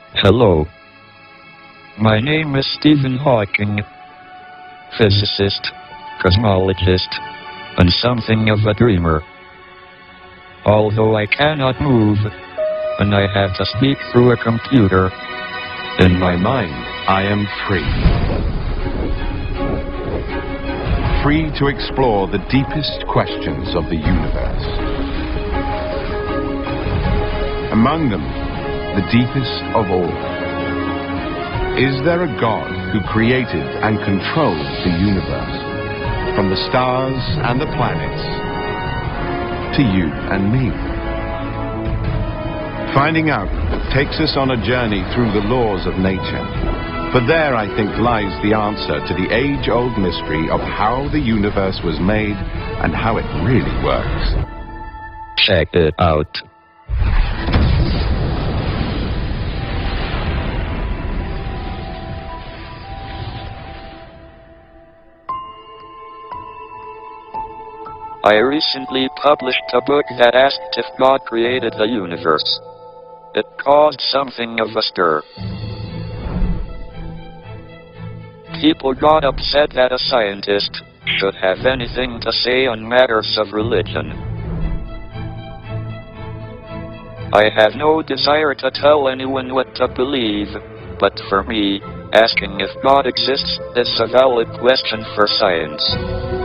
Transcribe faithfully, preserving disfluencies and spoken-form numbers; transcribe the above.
Hello. My name is Stephen Hawking, physicist, cosmologist, and something of a dreamer. Although I cannot move, and I have to speak through a computer, in my mind I am free. Free to explore the deepest questions of the universe. Among them, the deepest of all. Is there a God who created and controls the universe, from the stars and the planets to you and me? Finding out takes us on a journey through the laws of nature. For there, I think, lies the answer to the age-old mystery of how the universe was made and how it really works. Check it out. I recently published a book that asked if God created the universe. It caused something of a stir. People got upset that a scientist should have anything to say on matters of religion. I have no desire to tell anyone what to believe, but for me, asking if God exists is a valid question for science.